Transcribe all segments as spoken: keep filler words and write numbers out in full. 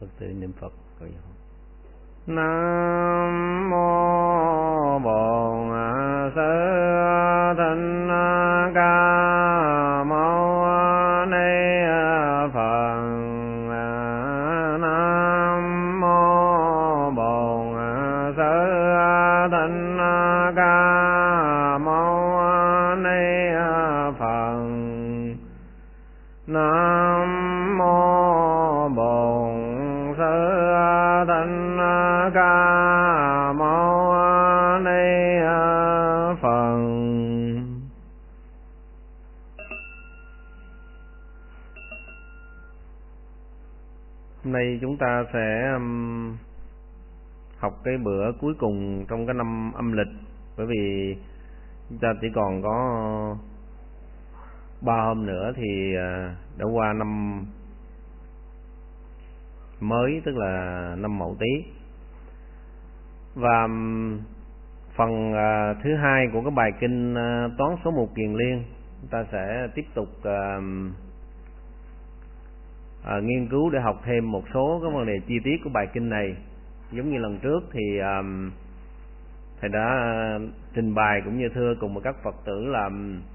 Phật tử niệm Phật. Nam mô Bổn Sư Thích Ca Mâu Ni Phật. Nam mô Bổn Sư Thích Ca Mâu Ni Phật. Nam mô Bổn Sư Thích Ca Mâu Ni Phật. Hôm nay chúng ta sẽ um, học cái bữa cuối cùng trong cái năm âm lịch, bởi vì chúng ta chỉ còn có ba hôm nữa thì đã qua năm mới, tức là năm Mậu Tý. Và phần thứ hai của cái bài kinh Toán số một kiền liên, chúng ta sẽ tiếp tục uh, uh, nghiên cứu để học thêm một số cái vấn đề chi tiết của bài kinh này. Giống như lần trước thì uh, thầy đã uh, trình bày cũng như thưa cùng với các Phật tử là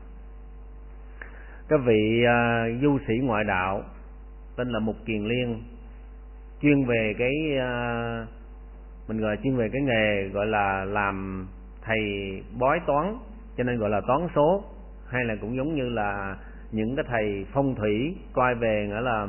cái vị uh, du sĩ ngoại đạo tên là Mục Kiền Liên, chuyên về cái uh, mình gọi là chuyên về cái nghề gọi là làm thầy bói toán, cho nên gọi là toán số, hay là cũng giống như là những cái thầy phong thủy coi về nghĩa là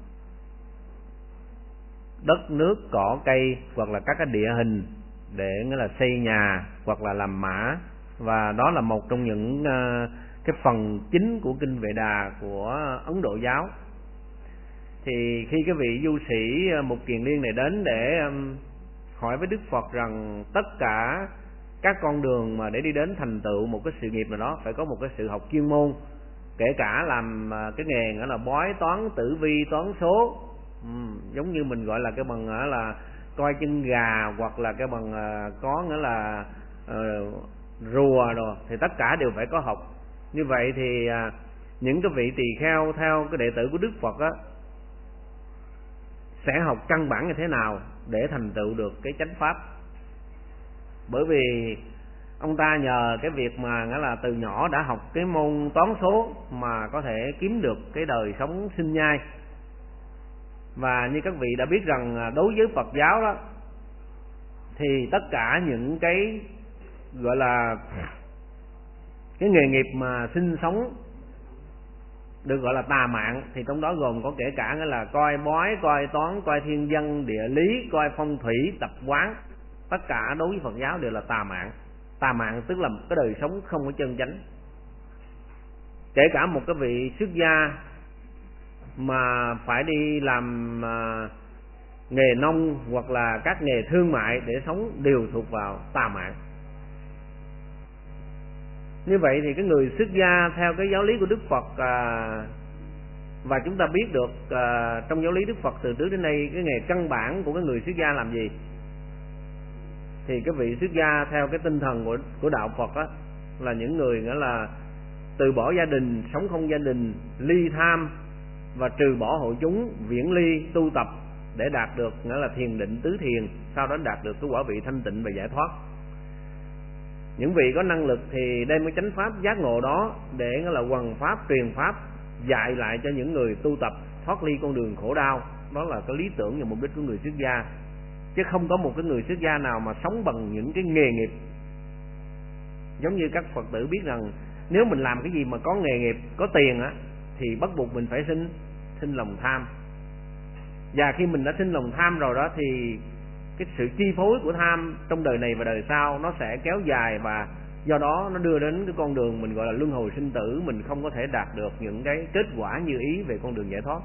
đất nước cỏ cây hoặc là các cái địa hình để nghĩa là xây nhà hoặc là làm mã. Và đó là một trong những uh, cái phần chính của kinh Vệ Đà của Ấn Độ giáo. Thì khi cái vị du sĩ Mục Kiền Liên này đến để um, hỏi với Đức Phật rằng tất cả các con đường mà để đi đến thành tựu một cái sự nghiệp nào đó phải có một cái sự học chuyên môn, kể cả làm cái nghề nghĩa là bói toán tử vi toán số, ừ, giống như mình gọi là cái bằng là coi chân gà, hoặc là cái bằng có nghĩa là uh, rùa rồi, thì tất cả đều phải có học. Như vậy thì uh, những cái vị tỳ kheo theo cái đệ tử của Đức Phật á sẽ học căn bản như thế nào để thành tựu được cái chánh pháp. Bởi vì ông ta nhờ cái việc mà nghĩa là từ nhỏ đã học cái môn toán số mà có thể kiếm được cái đời sống sinh nhai. Và như các vị đã biết rằng đối với Phật giáo đó thì tất cả những cái gọi là cái nghề nghiệp mà sinh sống được gọi là tà mạng, thì trong đó gồm có kể cả nghĩa là coi bói, coi toán, coi thiên văn, địa lý, coi phong thủy, tập quán. Tất cả đối với Phật giáo đều là tà mạng. Tà mạng tức là cái đời sống không có chân chánh. Kể cả một cái vị xuất gia mà phải đi làm uh, nghề nông hoặc là các nghề thương mại để sống đều thuộc vào tà mạng. Như vậy thì cái người xuất gia theo cái giáo lý của Đức Phật, à, và chúng ta biết được à, trong giáo lý Đức Phật từ trước đến nay cái nghề căn bản của cái người xuất gia làm gì, thì cái vị xuất gia theo cái tinh thần của, của đạo Phật á, là những người nghĩa là từ bỏ gia đình, sống không gia đình, ly tham và trừ bỏ hội chúng, viễn ly tu tập để đạt được nghĩa là thiền định tứ thiền, sau đó đạt được cái quả vị thanh tịnh và giải thoát. Những vị có năng lực thì đem cái chánh pháp giác ngộ đó để là hoằng pháp, truyền pháp, dạy lại cho những người tu tập thoát ly con đường khổ đau. Đó là cái lý tưởng và mục đích của người xuất gia. Chứ không có một cái người xuất gia nào mà sống bằng những cái nghề nghiệp. Giống như các Phật tử biết rằng nếu mình làm cái gì mà có nghề nghiệp, có tiền á, thì bắt buộc mình phải sinh sinh lòng tham. Và khi mình đã sinh lòng tham rồi đó thì cái sự chi phối của tham trong đời này và đời sau nó sẽ kéo dài, và do đó nó đưa đến cái con đường mình gọi là luân hồi sinh tử. Mình không có thể đạt được những cái kết quả như ý về con đường giải thoát.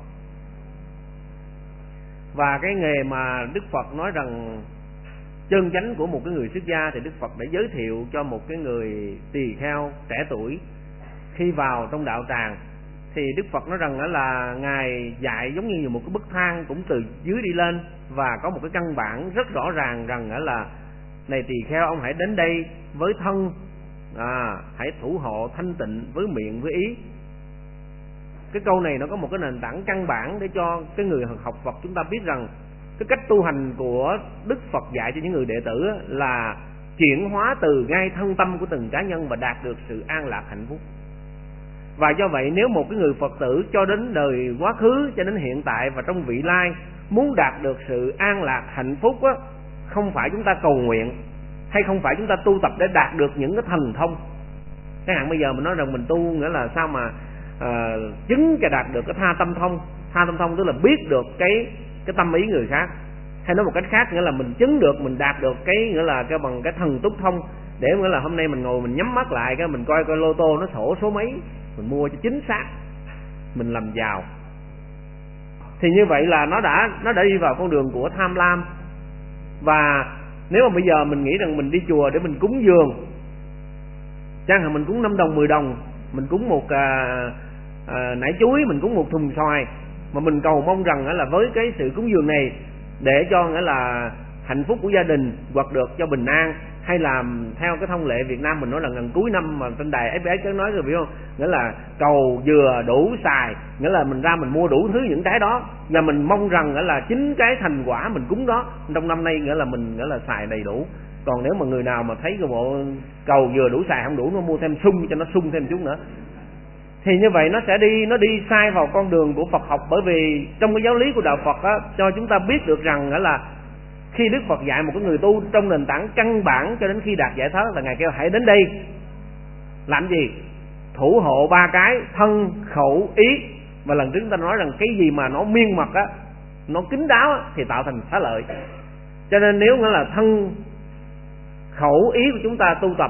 Và cái nghề mà Đức Phật nói rằng chân chánh của một cái người xuất gia thì Đức Phật đã giới thiệu cho một cái người tỳ kheo trẻ tuổi. Khi vào trong đạo tràng thì Đức Phật nói rằng đó là Ngài dạy giống như một cái bậc thang cũng từ dưới đi lên, và có một cái căn bản rất rõ ràng rằng đó là này tỳ kheo, ông hãy đến đây với thân, à, hãy thủ hộ thanh tịnh với miệng với ý. Cái câu này nó có một cái nền tảng căn bản để cho cái người học Phật chúng ta biết rằng cái cách tu hành của Đức Phật dạy cho những người đệ tử là chuyển hóa từ ngay thân tâm của từng cá nhân và đạt được sự an lạc hạnh phúc. Và do vậy nếu một cái người Phật tử cho đến đời quá khứ, cho đến hiện tại và trong vị lai muốn đạt được sự an lạc hạnh phúc á, không phải chúng ta cầu nguyện hay không phải chúng ta tu tập để đạt được những cái thần thông. Cái hạn bây giờ mình nói rằng mình tu nghĩa là sao mà à, chứng cho đạt được cái tha tâm thông. Tha tâm thông tức là biết được cái cái tâm ý người khác, hay nói một cách khác nghĩa là mình chứng được, mình đạt được cái nghĩa là cái bằng cái thần túc thông, để nghĩa là hôm nay mình ngồi mình nhắm mắt lại cái mình coi coi lô tô nó sổ số mấy, mình mua cho chính xác, mình làm giàu. Thì như vậy là nó đã nó đã đi vào con đường của tham lam. Và nếu mà bây giờ mình nghĩ rằng mình đi chùa để mình cúng dường, chẳng hạn mình cúng năm đồng mười đồng, mình cúng một à, à, nải chuối, mình cúng một thùng xoài, mà mình cầu mong rằng là với cái sự cúng dường này để cho nghĩa là hạnh phúc của gia đình hoặc được cho bình an, hay làm theo cái thông lệ Việt Nam mình nói là gần cuối năm mà trên đài ép pê ét có nói rồi biết không, nghĩa là cầu vừa đủ xài, nghĩa là mình ra mình mua đủ thứ những cái đó và mình mong rằng nghĩa là chính cái thành quả mình cúng đó trong năm nay nghĩa là mình nghĩa là xài đầy đủ. Còn nếu mà người nào mà thấy cái bộ cầu vừa đủ xài không đủ, nó mua thêm sung cho nó sung thêm chút nữa, thì như vậy nó sẽ đi nó đi sai vào con đường của Phật học. Bởi vì trong cái giáo lý của đạo Phật á, cho chúng ta biết được rằng nghĩa là khi Đức Phật dạy một cái người tu trong nền tảng căn bản cho đến khi đạt giải thoát là Ngài kêu hãy đến đây làm gì? Thủ hộ ba cái thân khẩu ý. Và lần trước chúng ta nói rằng cái gì mà nó miên mật á, nó kín đáo á, thì tạo thành xá lợi. Cho nên nếu nghĩa là thân khẩu ý của chúng ta tu tập,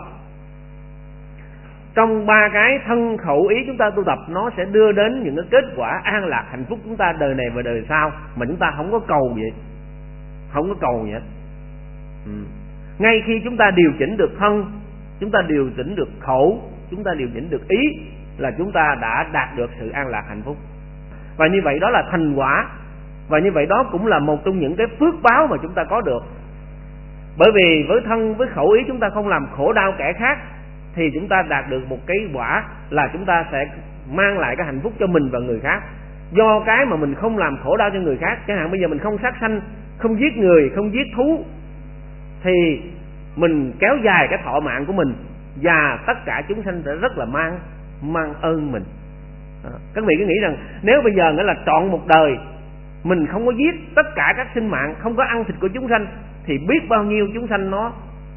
trong ba cái thân khẩu ý chúng ta tu tập, nó sẽ đưa đến những cái kết quả an lạc hạnh phúc chúng ta đời này và đời sau, mà chúng ta không có cầu vậy, không có cầu vậy. Ừ. Ngay khi chúng ta điều chỉnh được thân, chúng ta điều chỉnh được khẩu, chúng ta điều chỉnh được ý, là chúng ta đã đạt được sự an lạc hạnh phúc. Và như vậy đó là thành quả, và như vậy đó cũng là một trong những cái phước báo mà chúng ta có được. Bởi vì với thân với khẩu ý chúng ta không làm khổ đau kẻ khác, thì chúng ta đạt được một cái quả là chúng ta sẽ mang lại cái hạnh phúc cho mình và người khác. Do cái mà mình không làm khổ đau cho người khác, chẳng hạn bây giờ mình không sát sanh, không giết người, không giết thú, thì mình kéo dài cái thọ mạng của mình, và tất cả chúng sanh sẽ rất là mang mang ơn mình. À, các vị cứ nghĩ rằng nếu bây giờ nghĩa là trọn một đời mình không có giết tất cả các sinh mạng, không có ăn thịt của chúng sanh, thì biết bao nhiêu chúng sanh nó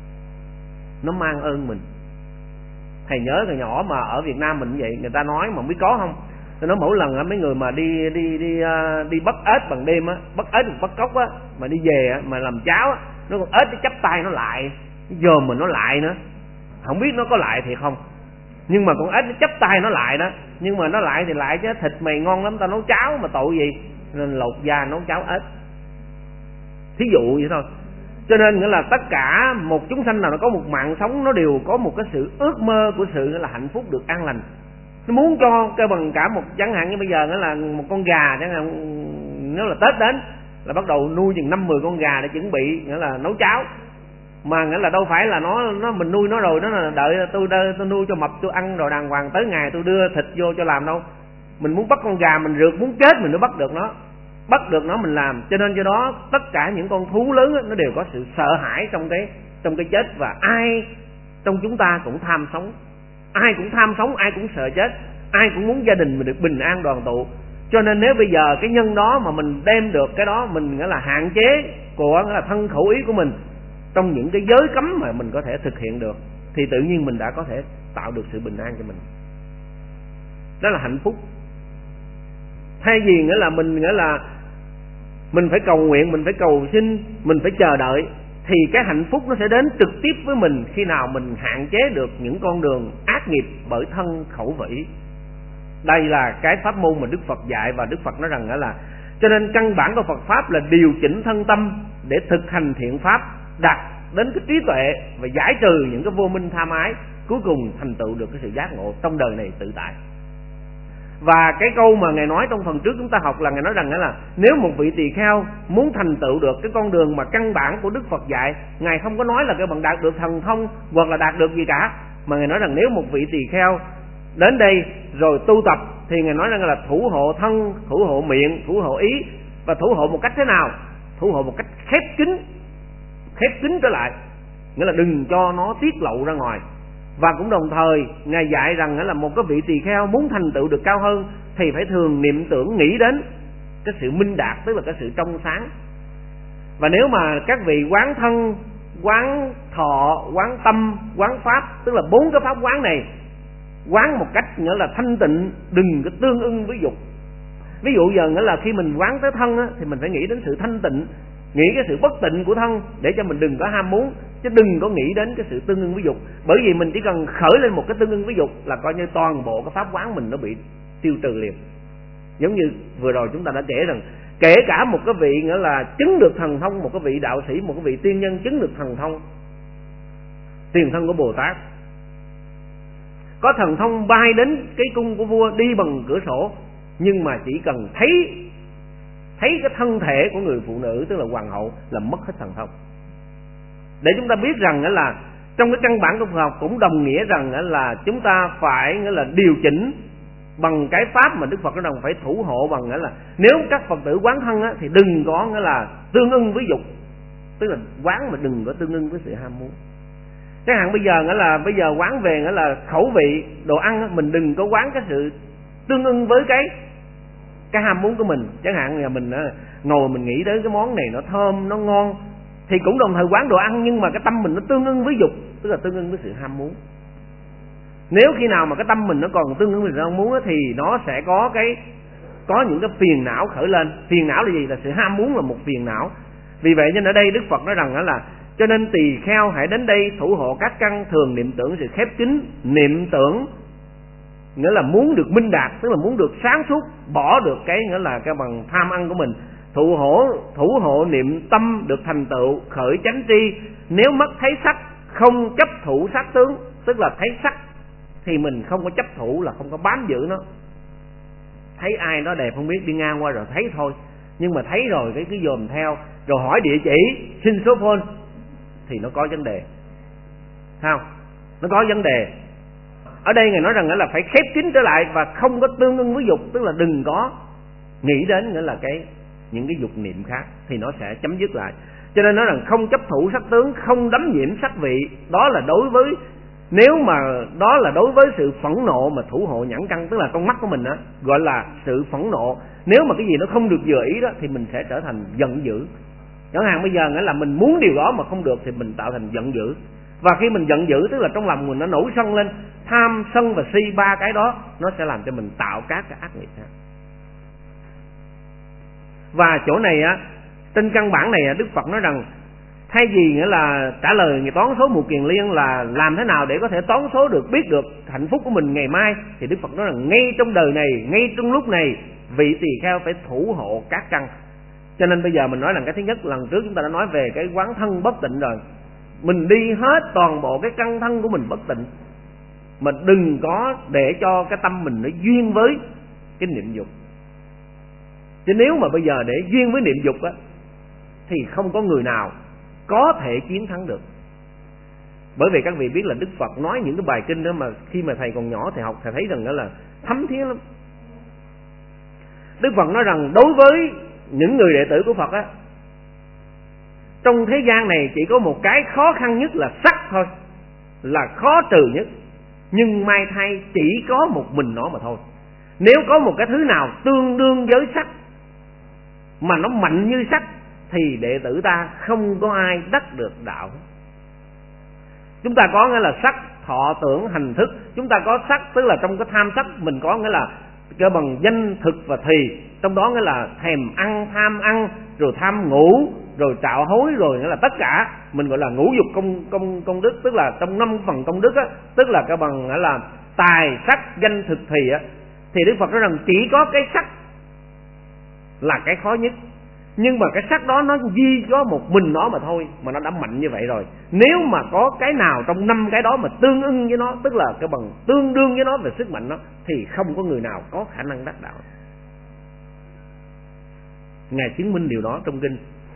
nó mang ơn mình. Thầy nhớ từ nhỏ mà ở Việt Nam mình vậy, người ta nói mà biết có không, tôi nói mỗi lần mấy người mà đi đi đi đi bắt ếch bằng đêm á, bắt ếch bắt cóc á, mà đi về mà làm cháo á, nó con ếch nó chắp tay nó lại, dòm mà nó lại nữa, không biết nó có lại thiệt không, nhưng mà con ếch nó chắp tay nó lại đó, nhưng mà nó lại thì lại chứ thịt mày ngon lắm, ta nấu cháo mà tội gì, nên lột da nấu cháo ếch, thí dụ vậy thôi. Cho nên nghĩa là tất cả một chúng sanh nào nó có một mạng sống, nó đều có một cái sự ước mơ của sự nghĩa là hạnh phúc được an lành. Nó muốn cho cái bằng cả một, chẳng hạn như bây giờ nghĩa là một con gà, chẳng hạn nếu là Tết đến là bắt đầu nuôi chừng năm mười con gà để chuẩn bị nghĩa là nấu cháo. Mà nghĩa là đâu phải là nó nó mình nuôi nó rồi nó là đợi tôi tôi nuôi cho mập tôi ăn rồi đàng hoàng tới ngày tôi đưa thịt vô cho làm đâu. Mình muốn bắt con gà mình rượt muốn chết mình mới bắt được nó. Bắt được nó mình làm. Cho nên do đó tất cả những con thú lớn đó, nó đều có sự sợ hãi trong cái trong cái chết, và ai trong chúng ta cũng tham sống, ai cũng tham sống, ai cũng sợ chết, ai cũng muốn gia đình mình được bình an đoàn tụ. Cho nên nếu bây giờ cái nhân đó mà mình đem được cái đó, mình nghĩa là hạn chế của nghĩa là thân khẩu ý của mình trong những cái giới cấm mà mình có thể thực hiện được, thì tự nhiên mình đã có thể tạo được sự bình an cho mình. Đó là hạnh phúc. Thay vì nghĩa là mình nghĩa là mình phải cầu nguyện, mình phải cầu xin, mình phải chờ đợi, thì cái hạnh phúc nó sẽ đến trực tiếp với mình khi nào mình hạn chế được những con đường ác nghiệp bởi thân khẩu và ý. Đây là cái pháp môn mà Đức Phật dạy, và Đức Phật nói rằng là cho nên căn bản của Phật pháp là điều chỉnh thân tâm để thực hành thiện pháp, đạt đến cái trí tuệ và giải trừ những cái vô minh tham ái, cuối cùng thành tựu được cái sự giác ngộ trong đời này tự tại. Và cái câu mà Ngài nói trong phần trước chúng ta học là Ngài nói rằng là nếu một vị tỳ kheo muốn thành tựu được cái con đường mà căn bản của Đức Phật dạy, Ngài không có nói là cái bạn đạt được thần thông hoặc là đạt được gì cả, mà Ngài nói rằng nếu một vị tỳ kheo đến đây rồi tu tập thì Ngài nói rằng là thủ hộ thân, thủ hộ miệng, thủ hộ ý, và thủ hộ một cách thế nào? thủ hộ một cách khép kín, khép kín trở lại, nghĩa là đừng cho nó tiết lộ ra ngoài. Và cũng đồng thời Ngài dạy rằng là một cái vị tỳ kheo muốn thành tựu được cao hơn thì phải thường niệm tưởng nghĩ đến cái sự minh đạt, tức là cái sự trong sáng. Và nếu mà các vị quán thân, quán thọ, quán tâm, quán pháp, tức là bốn cái pháp quán này quán một cách nghĩa là thanh tịnh, đừng có tương ưng với dục. Ví dụ giờ nghĩa là khi mình quán tới thân á, thì mình phải nghĩ đến sự thanh tịnh, nghĩ cái sự bất tịnh của thân để cho mình đừng có ham muốn, chứ đừng có nghĩ đến cái sự tương ưng với dục. Bởi vì mình chỉ cần khởi lên một cái tương ưng với dục là coi như toàn bộ cái pháp quán mình nó bị tiêu trừ liền. Giống như vừa rồi chúng ta đã kể rằng kể cả một cái vị nghĩa là chứng được thần thông, một cái vị đạo sĩ, một cái vị tiên nhân chứng được thần thông, tiền thân của Bồ Tát, có thần thông bay đến cái cung của vua, đi bằng cửa sổ, nhưng mà chỉ cần thấy thấy cái thân thể của người phụ nữ, tức là hoàng hậu, là mất hết thần thông. Để chúng ta biết rằng là trong cái căn bản của Phật học cũng đồng nghĩa rằng là chúng ta phải nghĩa là điều chỉnh bằng cái pháp mà Đức Phật nói rằng phải thủ hộ bằng nghĩa là nếu các Phật tử quán thân á, thì đừng có nghĩa là tương ưng với dục, tức là quán mà đừng có tương ưng với sự ham muốn. Chẳng hạn bây giờ nghĩa là bây giờ quán về nghĩa là khẩu vị đồ ăn á, mình đừng có quán cái sự tương ưng với cái cái ham muốn của mình. Chẳng hạn là mình ngồi mình nghĩ đến cái món này nó thơm, nó ngon, thì cũng đồng thời quán đồ ăn, nhưng mà cái tâm mình nó tương ưng với dục, tức là tương ưng với sự ham muốn. Nếu khi nào mà cái tâm mình nó còn tương ưng với sự ham muốn á, thì nó sẽ có cái có những cái phiền não khởi lên. Phiền não là gì? Là sự ham muốn là một phiền não. Vì vậy nên ở đây Đức Phật nói rằng đó là cho nên tỳ kheo hãy đến đây thủ hộ các căn, thường niệm tưởng sự khép kín. Niệm tưởng nghĩa là muốn được minh đạt, tức là muốn được sáng suốt, bỏ được cái nghĩa là cái bằng tham ăn của mình. Thủ hộ thủ hộ niệm tâm được thành tựu khởi chánh tri. Nếu mắt thấy sắc không chấp thủ sắc tướng, tức là thấy sắc thì mình không có chấp thủ, là không có bám giữ nó. Thấy ai đó đẹp không biết, đi ngang qua rồi thấy thôi, nhưng mà thấy rồi cái cứ dòm theo, rồi hỏi địa chỉ, xin số phone, thì nó có vấn đề, sao? Nó có vấn đề. Ở đây Ngài nói rằng là phải khép kín trở lại và không có tương ưng với dục, tức là đừng có nghĩ đến nghĩa là cái những cái dục niệm khác, thì nó sẽ chấm dứt lại. Cho nên nói rằng không chấp thủ sắc tướng, không đắm nhiễm sắc vị. Đó là đối với, nếu mà đó là đối với sự phẫn nộ mà thủ hộ nhãn căn, tức là con mắt của mình á, gọi là sự phẫn nộ. Nếu mà cái gì nó không được vừa ý đó thì mình sẽ trở thành giận dữ. Chẳng hạn bây giờ nghĩa là mình muốn điều đó mà không được thì mình tạo thành giận dữ. Và khi mình giận dữ tức là trong lòng mình nó nổi sân lên, tham, sân và si, ba cái đó nó sẽ làm cho mình tạo các cái ác nghiệp. Và chỗ này á, trên căn bản này Đức Phật nói rằng thay vì nghĩa là trả lời người toán số một kiền liên là làm thế nào để có thể toán số được, biết được hạnh phúc của mình ngày mai, thì Đức Phật nói rằng ngay trong đời này, ngay trong lúc này, vị tỳ kheo phải thủ hộ các căn. Cho nên bây giờ mình nói rằng cái thứ nhất, lần trước chúng ta đã nói về cái quán thân bất tịnh rồi. Mình đi hết toàn bộ cái căn thân của mình bất tịnh, mà đừng có để cho cái tâm mình nó duyên với cái niệm dục. Chứ nếu mà bây giờ để duyên với niệm dục á, thì không có người nào có thể chiến thắng được. Bởi vì các vị biết là Đức Phật nói những cái bài kinh đó mà khi mà thầy còn nhỏ thầy học, thầy thấy rằng đó là thấm thía lắm. Đức Phật nói rằng đối với những người đệ tử của Phật á, trong thế gian này chỉ có một cái khó khăn nhất là sắc thôi, là khó trừ nhất. Nhưng may thay chỉ có một mình nó mà thôi. Nếu có một cái thứ nào tương đương với sắc mà nó mạnh như sắc thì đệ tử ta không có ai đắc được đạo. Chúng ta có nghĩa là sắc, thọ, tưởng, hành, thức. Chúng ta có sắc tức là trong cái tham sắc mình có nghĩa là cơ bằng danh, thực và thùy. Trong đó nghĩa là thèm ăn, tham ăn, rồi tham ngủ, rồi trạo hối, rồi nghĩa là tất cả mình gọi là ngũ dục công công công đức, tức là trong năm phần công đức á, tức là cái bằng nghĩa là tài, sắc, danh, thực, thùy á. Thì Đức Phật nói rằng chỉ có cái sắc là cái khó nhất. Nhưng mà cái sắc đó nó duy có một mình nó mà thôi, mà nó đã mạnh như vậy rồi. Nếu mà có cái nào trong năm cái đó mà tương ưng với nó, tức là cái bằng tương đương với nó về sức mạnh nó, thì không có người nào có khả năng đắc đạo. Ngài chứng minh điều đó trong kinh.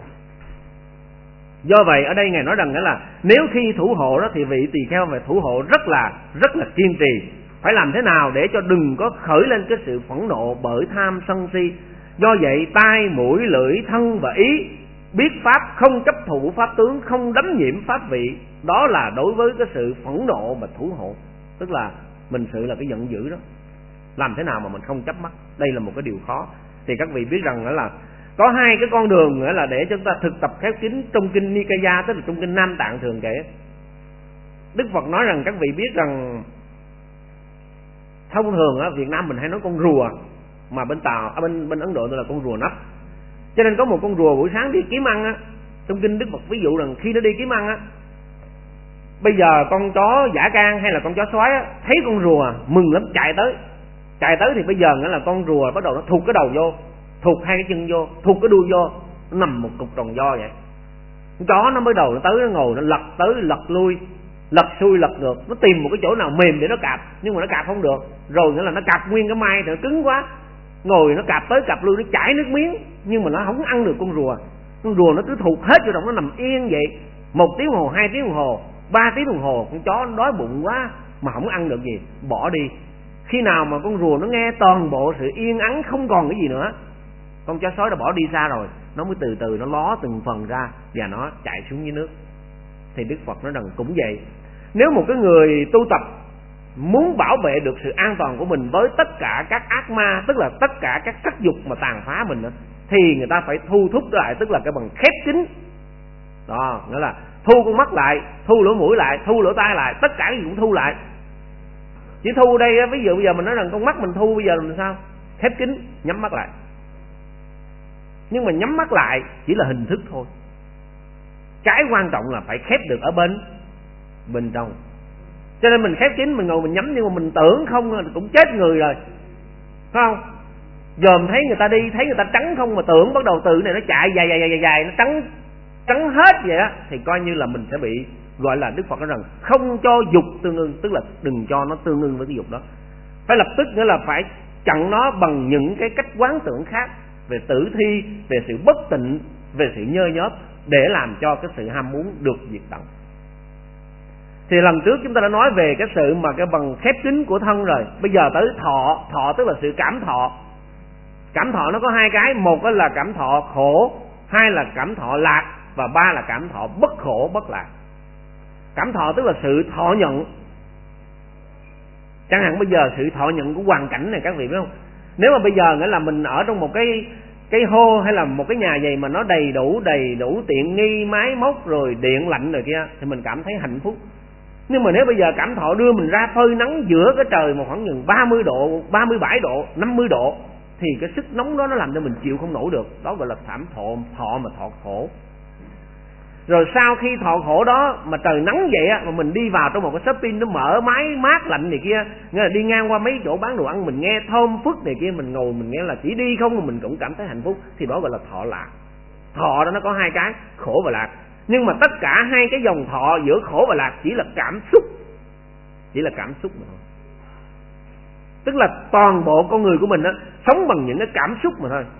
Do vậy ở đây Ngài nói rằng là nếu khi thủ hộ đó thì vị tỳ kheo phải thủ hộ rất là rất là kiên trì. Phải làm thế nào để cho đừng có khởi lên cái sự phẫn nộ bởi tham sân si. Do vậy tai, mũi, lưỡi, thân và ý biết pháp, không chấp thủ pháp tướng, không đắm nhiễm pháp vị, đó là đối với cái sự phẫn nộ mà thủ hộ. Tức là mình sự là cái giận dữ đó, làm thế nào mà mình không chấp mắt, đây là một cái điều khó. Thì các vị biết rằng là có hai cái con đường nữa là để chúng ta thực tập khép kín trong kinh Nikaya, tức là trong kinh Nam Tạng thường kể. Đức Phật nói rằng các vị biết rằng thông thường ở Việt Nam mình hay nói con rùa, mà bên Tàu, ở bên bên Ấn Độ tôi là con rùa nắp. Cho nên có một con rùa buổi sáng đi kiếm ăn á, trong kinh Đức Phật ví dụ rằng khi nó đi kiếm ăn á, bây giờ con chó dã can hay là con chó sói á, thấy con rùa mừng lắm, chạy tới, chạy tới thì bây giờ nghĩa là con rùa bắt đầu nó thụt cái đầu vô, thụt hai cái chân vô, thụt cái đuôi vô, nó nằm một cục tròn do vậy. Con chó nó mới đầu nó tới, nó ngồi nó lật tới lật lui, lật xuôi lật ngược, nó tìm một cái chỗ nào mềm để nó cạp, nhưng mà nó cạp không được, rồi nghĩa là nó cạp nguyên cái mai thì nó cứng quá, ngồi nó cạp tới cạp lui, nó chảy nước miếng, nhưng mà nó không ăn được con rùa. Con rùa nó cứ thụt hết vô trong, nó nằm yên vậy một tiếng đồng hồ, hai tiếng đồng hồ, ba tiếng đồng hồ, con chó nó đói bụng quá mà không ăn được gì, bỏ đi. Khi nào mà con rùa nó nghe toàn bộ sự yên ắng, không còn cái gì nữa, con chó sói đã bỏ đi xa rồi, nó mới từ từ nó ló từng phần ra và nó chạy xuống dưới nước. Thì Đức Phật nói rằng cũng vậy, nếu một cái người tu tập muốn bảo vệ được sự an toàn của mình với tất cả các ác ma, tức là tất cả các sắc dục mà tàn phá mình đó, thì người ta phải thu thúc lại, tức là cái bằng khép kín đó, nghĩa là thu con mắt lại, thu lỗ mũi lại, thu lỗ tai lại, tất cả cái gì cũng thu lại. Chỉ thu đây, ví dụ bây giờ mình nói rằng con mắt mình thu, bây giờ làm sao? Khép kín, nhắm mắt lại. Nhưng mà nhắm mắt lại chỉ là hình thức thôi, cái quan trọng là phải khép được ở bên bên trong. Cho nên mình khép kín, mình ngồi mình nhắm, nhưng mà mình tưởng không cũng chết người rồi, phải không? Dòm thấy người ta đi, thấy người ta trắng không mà tưởng bắt đầu từ này nó chạy dài dài dài dài, nó trắng trắng hết vậy á, thì coi như là mình sẽ bị, gọi là Đức Phật nói rằng không cho dục tương ưng, tức là đừng cho nó tương ưng với cái dục đó. Phải lập tức nghĩa là phải chặn nó bằng những cái cách quán tưởng khác, về tử thi, về sự bất tịnh, về sự nhơ nhớp, để làm cho cái sự ham muốn được diệt tận. Thì lần trước chúng ta đã nói về cái sự mà cái bằng khép kín của thân rồi. Bây giờ tới thọ, thọ tức là sự cảm thọ. Cảm thọ nó có hai cái, một là cảm thọ khổ, hai là cảm thọ lạc, và ba là cảm thọ bất khổ bất lạc. Cảm thọ tức là sự thọ nhận. Chẳng hạn bây giờ sự thọ nhận của hoàn cảnh này các vị biết không? Nếu mà bây giờ nghĩa là mình ở trong một cái cái hô hay là một cái nhà gì mà nó đầy đủ đầy đủ tiện nghi, máy móc rồi điện lạnh rồi kia, thì mình cảm thấy hạnh phúc. Nhưng mà nếu bây giờ cảm thọ đưa mình ra phơi nắng giữa cái trời một khoảng chừng ba mươi độ, ba mươi bảy độ, năm mươi độ, thì cái sức nóng đó nó làm cho mình chịu không nổi được. Đó gọi là thảm thọ, thọ mà thọ khổ. Rồi sau khi thọ khổ đó mà trời nắng vậy á, mà mình đi vào trong một cái shopping nó mở máy mát lạnh này kia, nghĩa là đi ngang qua mấy chỗ bán đồ ăn mình nghe thơm phức này kia, mình ngồi mình nghe là chỉ đi không mà mình cũng cảm thấy hạnh phúc, thì đó gọi là thọ lạc. Thọ đó nó có hai cái, khổ và lạc. Nhưng mà tất cả hai cái dòng thọ giữa khổ và lạc chỉ là cảm xúc, chỉ là cảm xúc mà thôi. Tức là toàn bộ con người của mình á sống bằng những cái cảm xúc mà thôi.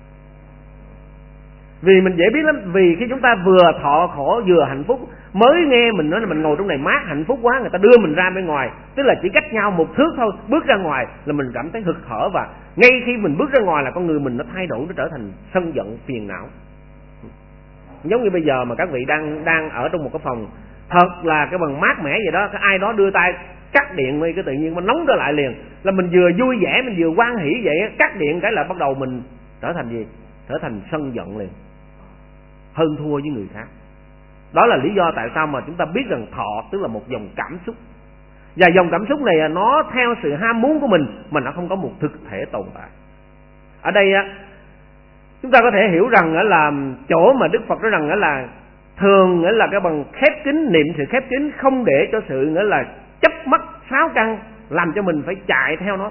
Vì mình dễ biết lắm, vì khi chúng ta vừa thọ khổ vừa hạnh phúc, mới nghe mình nói là mình ngồi trong này mát hạnh phúc quá, người ta đưa mình ra bên ngoài, tức là chỉ cách nhau một thước thôi, bước ra ngoài là mình cảm thấy hực hở, và ngay khi mình bước ra ngoài là con người mình nó thay đổi, nó trở thành sân giận phiền não. Giống như bây giờ mà các vị đang đang ở trong một cái phòng thật là cái bằng mát mẻ vậy đó, cái ai đó đưa tay cắt điện đi, cái tự nhiên nó nóng trở lại liền, là mình vừa vui vẻ mình vừa hoan hỉ vậy, cắt điện cái là bắt đầu mình trở thành gì? Trở thành sân giận liền, hơn thua với người khác. Đó là lý do tại sao mà chúng ta biết rằng thọ tức là một dòng cảm xúc, và dòng cảm xúc này nó theo sự ham muốn của mình mà nó không có một thực thể tồn tại. Ở đây á, chúng ta có thể hiểu rằng là chỗ mà Đức Phật nói rằng là thường nghĩa là cái bằng khép kín, niệm sự khép kín, không để cho sự nghĩa là chấp mắc sáu căn làm cho mình phải chạy theo nó,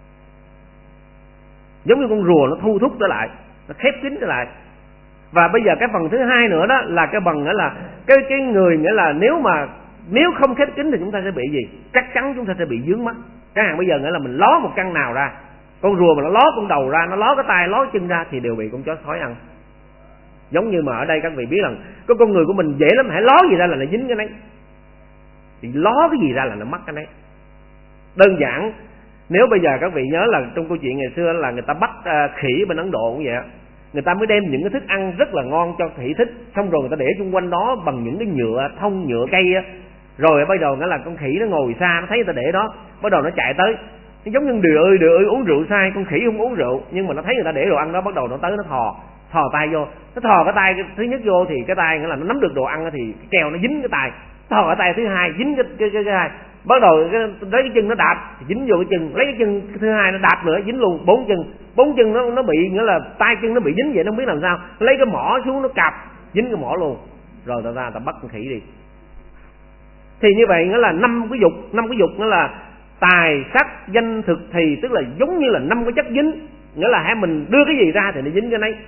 giống như con rùa nó thu thúc trở lại, nó khép kín trở lại. Và bây giờ cái phần thứ hai nữa đó là cái bằng nghĩa là cái cái người nghĩa là nếu mà nếu không khép kín thì chúng ta sẽ bị gì? Chắc chắn chúng ta sẽ bị dướng mắt. Chẳng hạn bây giờ nghĩa là mình ló một căn nào ra, con rùa mà nó ló con đầu ra, nó ló cái tay, ló chân ra thì đều bị con chó sói ăn. Giống như mà ở đây các vị biết rằng cái con người của mình dễ lắm, hãy ló gì ra là nó dính cái đấy, thì ló cái gì ra là nó mắc cái đấy. Đơn giản, nếu bây giờ các vị nhớ là trong câu chuyện ngày xưa là người ta bắt uh, khỉ bên Ấn Độ cũng vậy, người ta mới đem những cái thức ăn rất là ngon cho khỉ thích, xong rồi người ta để xung quanh đó bằng những cái nhựa thông nhựa cây á, rồi bắt đầu nghĩa là con khỉ nó ngồi xa, nó thấy người ta để đó, bắt đầu nó chạy tới. Nó giống như đười ơi đười ơi uống rượu sai, con khỉ không uống rượu nhưng mà nó thấy người ta để đồ ăn đó, bắt đầu nó tới nó thò thò tay vô, nó thò cái tay thứ nhất vô thì cái tay nghĩa là nó nắm được đồ ăn thì cái keo nó dính cái tay, thò cái tay thứ hai dính cái cái cái, cái hai, bắt đầu cái, lấy cái chân nó đạp dính vô cái chân, lấy cái chân thứ hai nó đạp nữa dính luôn, bốn chân bốn chân nó nó bị nghĩa là tay chân nó bị dính vậy, nó không biết làm sao, lấy cái mỏ xuống nó cạp dính cái mỏ luôn, rồi ta ra ta bắt con khỉ đi. Thì như vậy nghĩa là năm cái dục, năm cái dục nghĩa là tài sắc danh thực thì, tức là giống như là năm cái chất dính, nghĩa là hãy mình đưa cái gì ra thì nó dính cái nấy.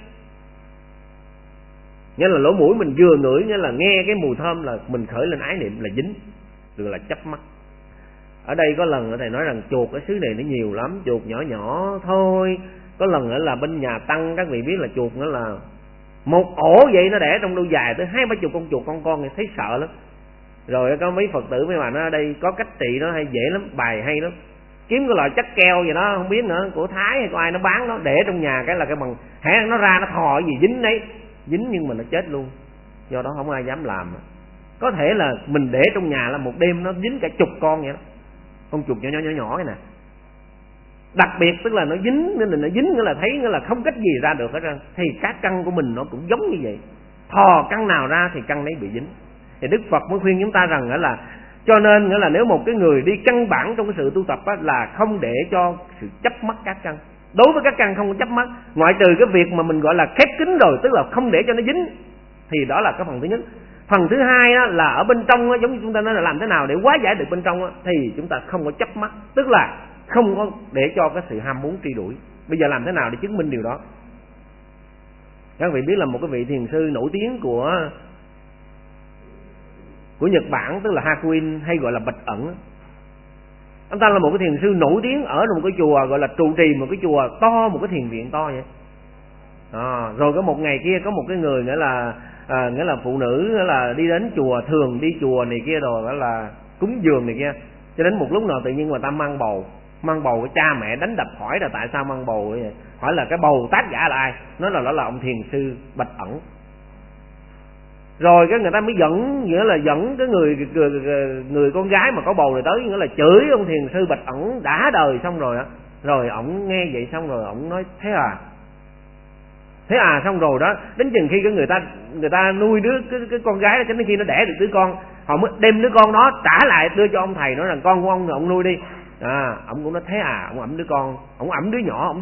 Nghĩa là lỗ mũi mình vừa ngửi, nghĩa là nghe cái mùi thơm là mình khởi lên ái niệm là dính, được là chấp mắt. Ở đây có lần thầy nói rằng chuột ở xứ này nó nhiều lắm, chuột nhỏ nhỏ thôi. Có lần nữa là bên nhà Tăng các vị biết là chuột nữa là một ổ vậy, nó đẻ trong đôi dài tới hai ba chục con chuột con con thì thấy sợ lắm. Rồi có mấy Phật tử mấy bạn ở đây có cách trị nó hay dễ lắm, bài hay lắm. Kiếm cái loại chất keo gì đó không biết nữa, của Thái hay của ai nó bán nó, để trong nhà cái là cái bằng hẻ nó ra nó thò gì dính đấy, dính nhưng mà nó chết luôn. Do đó không ai dám làm. Có thể là mình để trong nhà là một đêm nó dính cả chục con vậy đó, con chuột nhỏ nhỏ nhỏ nhỏ này nè. Đặc biệt tức là nó dính, nên là nó dính nghĩa là thấy nghĩa là không cách gì ra được hết trơn. Thì các căn của mình nó cũng giống như vậy, thò căn nào ra thì căn đấy bị dính. Thì Đức Phật mới khuyên chúng ta rằng nghĩa là cho nên nghĩa là nếu một cái người đi căn bản trong cái sự tu tập á, là không để cho sự chấp mắc các căn. Đối với các căn không có chấp mắc, ngoại trừ cái việc mà mình gọi là khép kín rồi, tức là không để cho nó dính, thì đó là cái phần thứ nhất. Phần thứ hai á, là ở bên trong á, giống như chúng ta nói là làm thế nào để hóa giải được bên trong á, thì chúng ta không có chấp mắc, tức là không có để cho cái sự ham muốn truy đuổi. Bây giờ làm thế nào để chứng minh điều đó? Các vị biết là một cái vị thiền sư nổi tiếng của của Nhật Bản, tức là Hakuin hay gọi là Bạch Ẩn. Anh ta là một cái thiền sư nổi tiếng ở một cái chùa gọi là trụ trì một cái chùa to, một cái thiền viện to vậy. À, rồi có một ngày kia có một cái người nghĩa là à, nghĩa là phụ nữ nghĩa là đi đến chùa, thường đi chùa này kia rồi đó là cúng dường này kia, cho đến một lúc nào tự nhiên người ta mang bầu, mang bầu cái cha mẹ đánh đập hỏi là tại sao mang bầu vậy, hỏi là cái bầu tác giả là ai, nói là đó là ông thiền sư Bạch Ẩn. Rồi cái người ta mới dẫn, nghĩa là dẫn cái người, người người con gái mà có bầu này tới, nghĩa là chửi ông thiền sư Bạch Ẩn đã đời. Xong rồi á, rồi ổng nghe vậy xong rồi ổng nói thế à, thế à, xong rồi đó, đến chừng khi cái người ta người ta nuôi đứa cái, cái con gái đó, cho đến khi nó đẻ được đứa con, họ mới đem đứa con đó trả lại đưa cho ông thầy, nói rằng con của ông ông nuôi đi. À, ông cũng nói thế à, ông ẵm đứa con, ông ẵm đứa nhỏ, ông